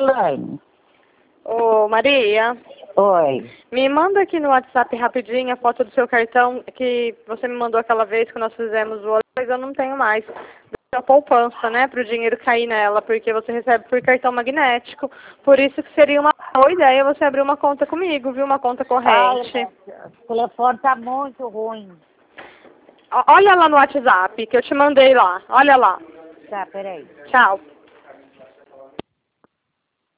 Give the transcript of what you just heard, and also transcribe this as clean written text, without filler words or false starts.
Elaine. Ô, Maria, Oi. me manda aqui no WhatsApp rapidinho a foto do seu cartão que você me mandou aquela vez que nós fizemos o outro, mas eu não tenho mais. Da poupança, né, para o dinheiro cair nela, porque você recebe por cartão magnético. Por isso que seria uma boa ideia você abrir uma conta comigo, viu? Uma conta corrente. O telefone tá muito ruim. Olha lá no WhatsApp que eu te mandei lá. Olha lá. Tá, peraí. Tchau.